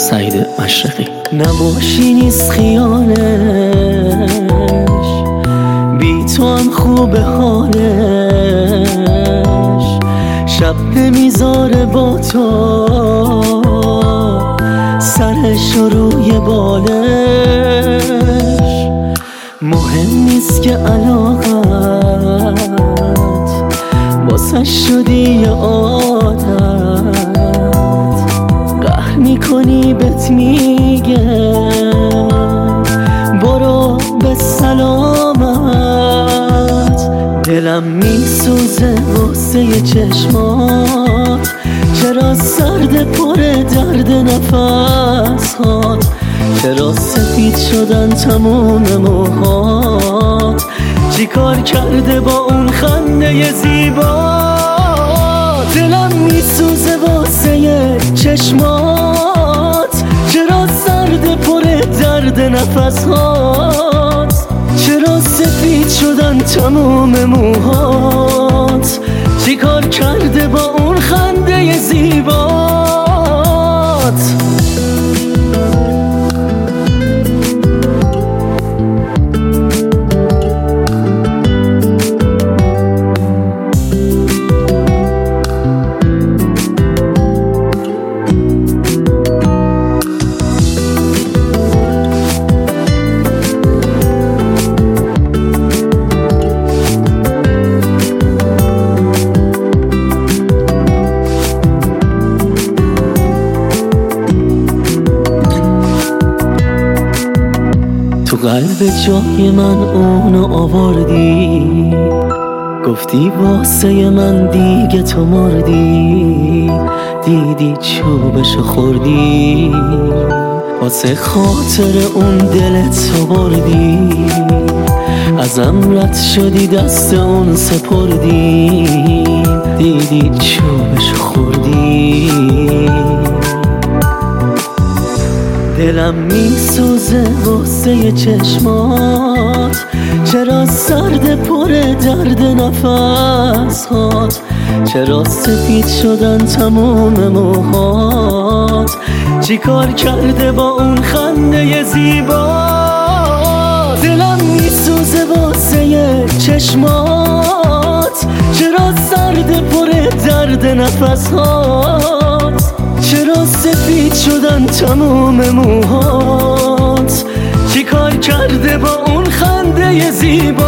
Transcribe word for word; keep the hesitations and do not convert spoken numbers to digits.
سعید مشرقی. نباشی نیست خیالش، بی تو هم خوب حالش، شب نمیذاره با تو سرش رو روی بالش. مهم نیست که علاقت واسه شدی یه عادت، قهر میکنی بهت میگه برو به سلامت. دلم میسوزه واسه چشمات، چرا سرد پر درد نفس هات، چرا سفید شدن تموم موهات، چی کار کرده با اون خنده زیبا. دلم میسوزه واسه چشمات، چرا سرد پر درد نفس هات، چرا سفید شدن تموم موهات، چی کار کرده با اون خنده زیبات. تو قلب جای من اونو آوردی، گفتی واسه من دیگه تو مردی، دیدی چوبشو خوردی، واسه خاطر اون دلت تو بردی، ازم رد شدی دست اون سپردی، دیدی چوبشو خوردی. دلم میسوزه واسه چشمات، چرا سرد پر درد نفس هات، چرا سفید شدن تموم موهات، چی کار کرده با اون خنده زیبا. دلم میسوزه واسه چشمات، چرا سرد پر درد نفس هات، چرا سفید شدن تموم موهات، چی کار کرده با اون خنده زیبا.